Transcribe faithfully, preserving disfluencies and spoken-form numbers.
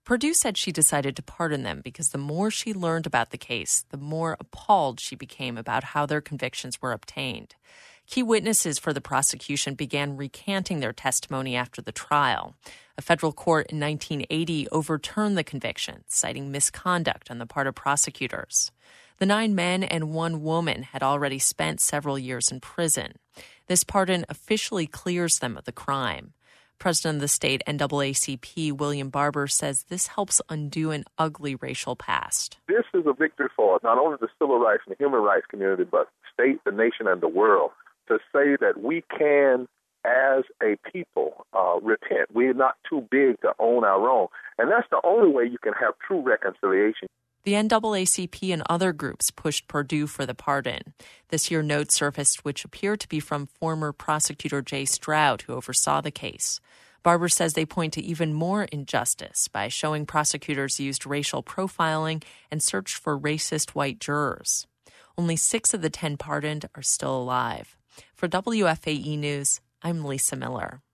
Purdue said she decided to pardon them because the more she learned about the case, the more appalled she became about how their convictions were obtained. Key witnesses for the prosecution began recanting their testimony after the trial. A federal court in nineteen eighty overturned the conviction, citing misconduct on the part of prosecutors. The nine men and one woman had already spent several years in prison. This pardon officially clears them of the crime. President of the state N double A C P, William Barber, says this helps undo an ugly racial past. This is a victory for not only the civil rights and the human rights community, but the state, the nation, and the world, to say that we can, as a people, uh, repent. We're not too big to own our own. And that's the only way you can have true reconciliation. The N double A C P and other groups pushed Purdue for the pardon. This year, notes surfaced which appear to be from former prosecutor Jay Stroud, who oversaw the case. Barber says they point to even more injustice by showing prosecutors used racial profiling and searched for racist white jurors. Only six of the ten pardoned are still alive. For W F A E News, I'm Lisa Miller.